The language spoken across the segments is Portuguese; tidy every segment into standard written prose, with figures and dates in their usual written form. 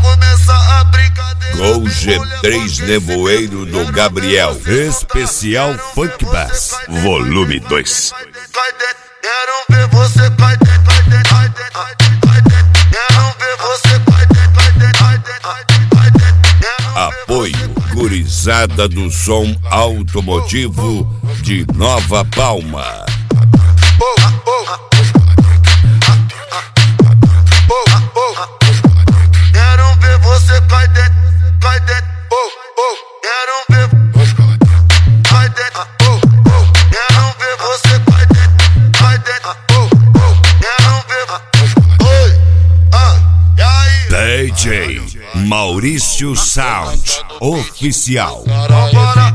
começar a brincadeira. Gol G3 Nevoeiro do Gabriel. Especial Funk Bass, volume 2. Quero ver você cai dentro, cai dentro, cai dentro, cai dentro. Quero ver você cai dentro, cai dentro, cai dentro, cai dentro. Apoio Gurizada do Som Automotivo de Nova Palma. Quero ver você cai dentro, cai dentro. Quero ver cai dentro. Quero ver você cai dentro, cai dentro. Quero ver. Oi, e aí? DJ Maurício Sound Oficial. Vambora.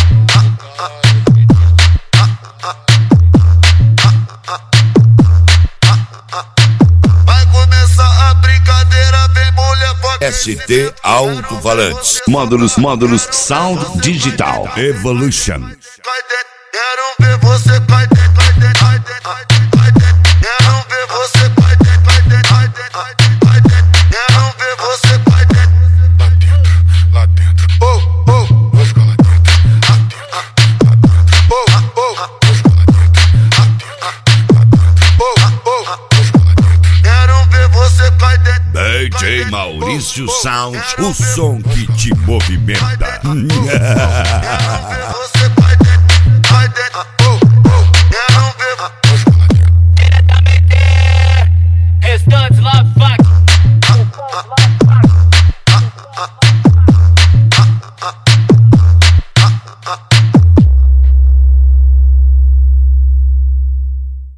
Vai começar a brincadeira, vem mulher, pode ST Alto-Falantes. Módulos Sound Digital. Evolution. cai dentro. Quero ver você cai dentro, cai dentro, cai dentro, cai dentro. Quero ver você cai dentro, cai dentro, cai dentro, cai dentro. Quero ver você cai dentro. Lá dentro. Vou ficar lá dentro. Quero ver você cai dentro. DJ Maurício Sound, o som que te movimenta. Você cai dentro, cai dentro. Quero ver. Diretamente, Restantes Love Fuck.